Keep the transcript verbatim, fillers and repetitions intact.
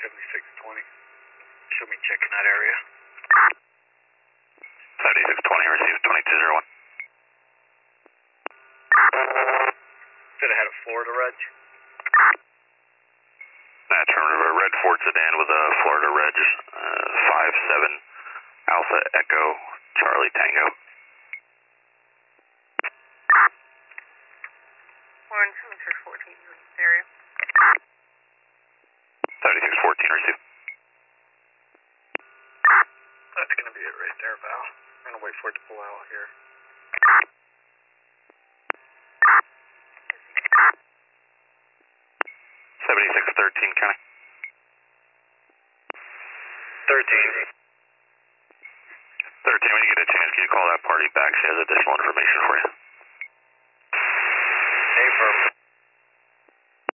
seventy-six twenty. Show me checking that area. seventy-six twenty, receive twenty-two zero one. Said I had a Florida reg. That's remember a red Ford sedan with a Florida reg, uh, five seven Alpha Echo Charlie Tango. We're in seventy-six fourteen area. seventy-six fourteen, receive. That's going to be it right there, Val. I'm going to wait for it to pull out here. seventy-six thirteen, Kenny. thirteen. thirteen, when you get a chance, can you call that party back? She has additional information for you.